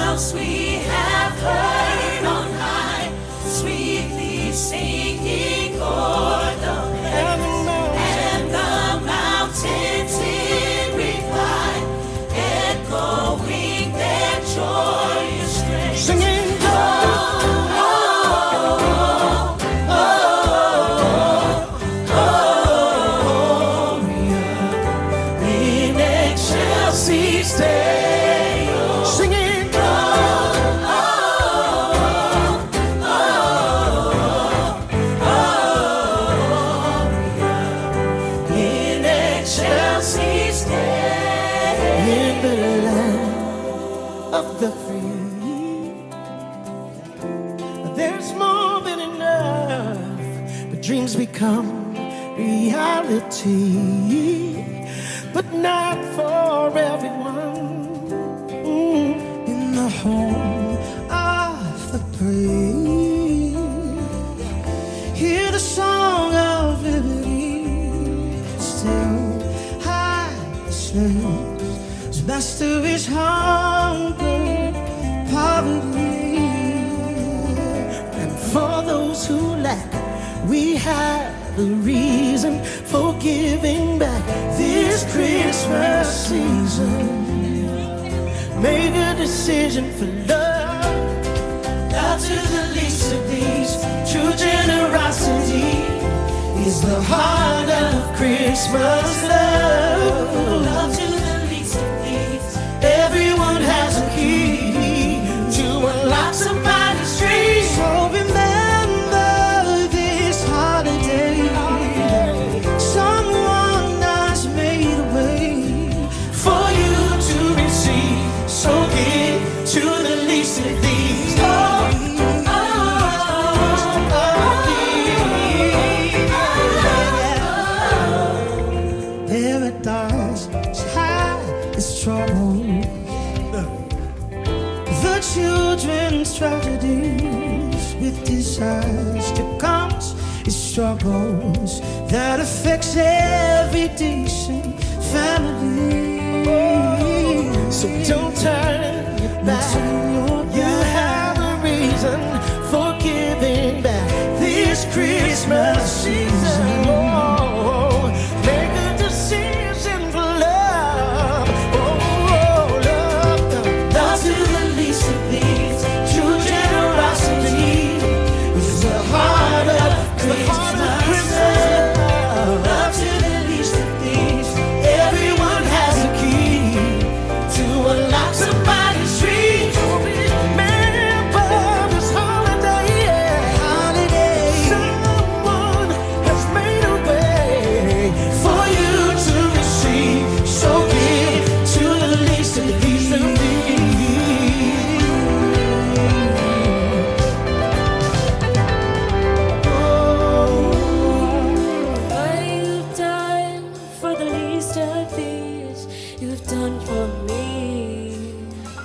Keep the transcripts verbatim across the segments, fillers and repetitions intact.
else we have heard on high, sweetly singing o'er the heavens, and the mountains in reply, echoing their joyous strains, singing. Of the free, there's more than enough, but dreams become reality, but not for everyone. Mm. In the home of the brave, hear the song of liberty, still high the slaves, master is hunger, poverty, and for those who lack, we have a reason for giving back this Christmas season. Make a decision for love, love to the least of these. True generosity is the heart of Christmas love. Love to the least of these. Everyone has a key to unlock somebody's dream. So remember this holiday, someone has made a way for you to receive. So give to the least of these. Oh, oh, oh, oh, paradise is high, it's trouble. The children's tragedies with disaster comes is struggles that affects every decent family. So don't turn your back. You have a reason for giving back this Christmas season. Oh, make a decision for love. Oh, love, love to the least of these. True generosity is the heart of Christmas. Love to the least of these. Everyone has a key to unlock somebody's dreams. Remember this holiday, yeah. Holiday. Someone has made a way for you to receive. So give to the least of these. What you've done for the least of these, you've done for me.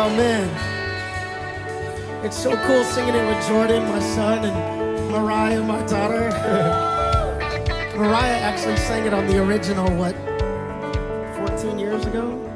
man. It's so cool singing it with Jordan, my son, and Mariah, my daughter. Mariah actually sang it on the original, what, fourteen years ago?